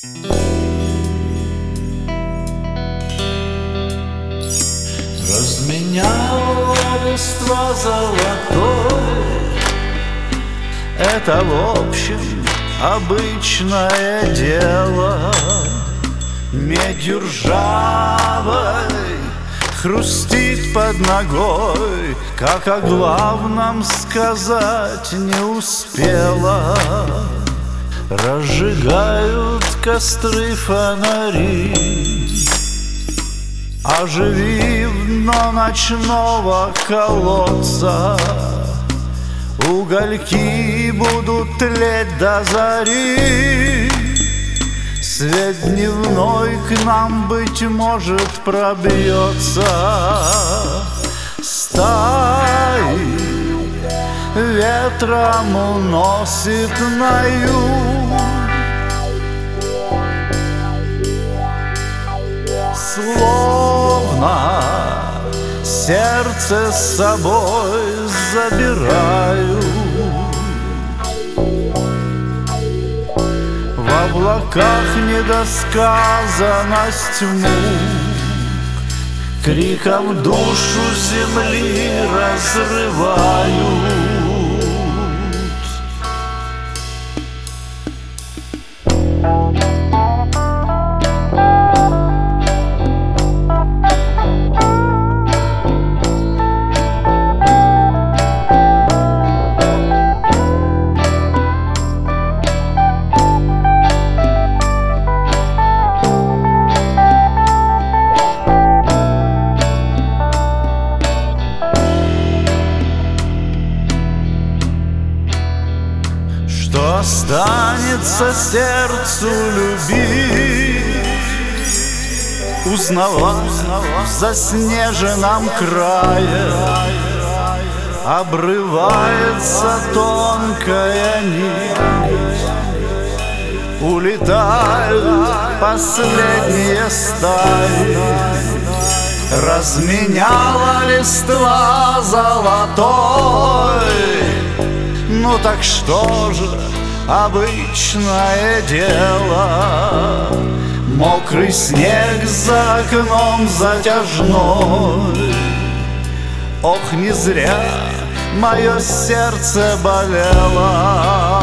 Разменяла листва золотой, это в общем обычное дело. Медью ржавой хрустит под ногой, как о главном сказать не успела. Разжигают костры фонари, оживив дно ночного колодца. Угольки будут тлеть до зари, свет дневной к нам, быть может, пробьется. Стаи ветром уносит на юг, словно сердце с собой забираю. В облаках недосказанность мук, криком душу земли разрывают. Что останется сердцу любить, узнавать в заснеженном крае? Обрывается тонкая нить, улетают последние стаи. Разменяла листва золотой, ну так что же, обычное дело. Мокрый снег за окном затяжной. Ох, не зря мое сердце болело.